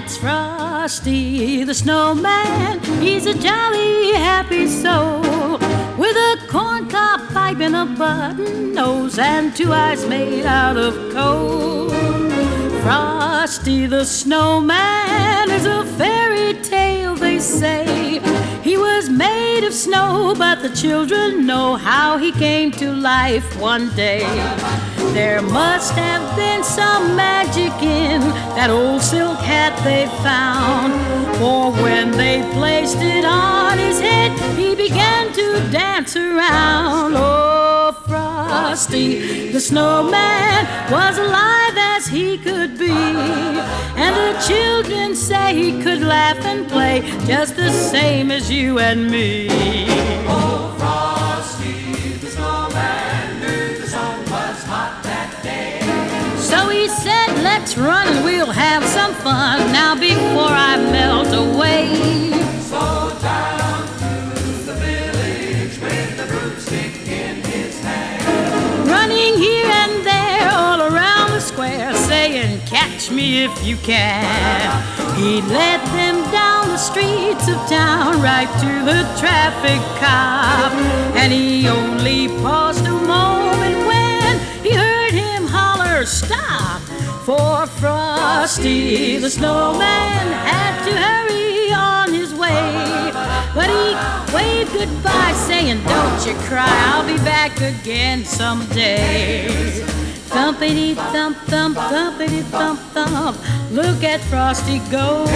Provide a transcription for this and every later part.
That's Frosty the Snowman. He's a jolly, happy soul with a corncob pipe and a button nose and two eyes made out of coal. Frosty the Snowman is a fairy tale, they say. He was made of snow, but the children know how he came to life one day. There must have been some magic in that old silk hat they found, for when they placed it on his head, he began to dance around. Oh, Frosty the Snowman was alive as he could be, and the children say he could laugh and play just the same as you and me. Oh, Frosty the Snowman knew the sun was hot that day. So he said, let's run and we'll have some fun now before I melt away. So down to the village with the broomstick in his hand, Running here and there all around the square, saying, catch me if you can. He led them down the streets of town right to the traffic cop, and he only paused a moment when he heard him holler, stop! For Frosty the Snowman had to hurry on his way, but he waved goodbye saying, don't you cry, I'll be back again someday. Thumpity thump thump, thumpity thump thump, look at Frosty go.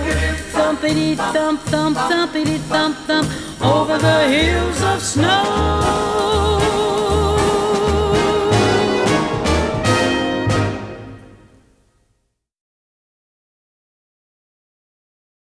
Thumpity thump thump, thumpity thump thump, over the hills of snow.